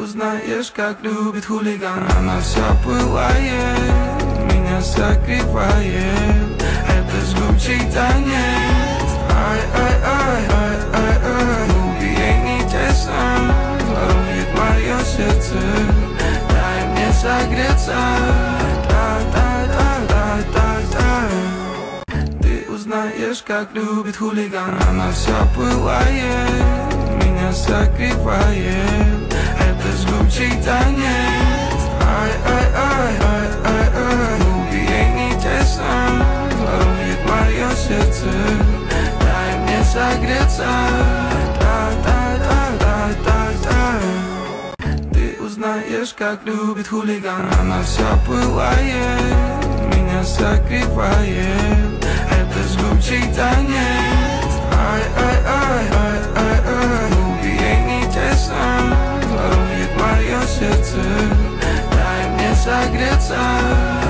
узнаешь, как любит хулиган. Она все пылает, меня согревает. Это жгучий танец. Ай-ай-ай-ай-ай-ай. Губы ей не тесно, ворует мое сердце. Дай мне согреться. Знаешь, как любит хулиган. Она все пылает, меня согревает. Это жгучий танец. Ай-ай-ай-ай-ай-ай. Губы ей не тесно, ворует мое сердце. Дай мне согреться. Ты узнаешь, как любит хулиган. Она все пылает, меня согревает. Это жгучий танец. Ай-ай-ай-ай-ай-ай. Губы ей не тесно, ворует мое сердце. Дай мне согреться.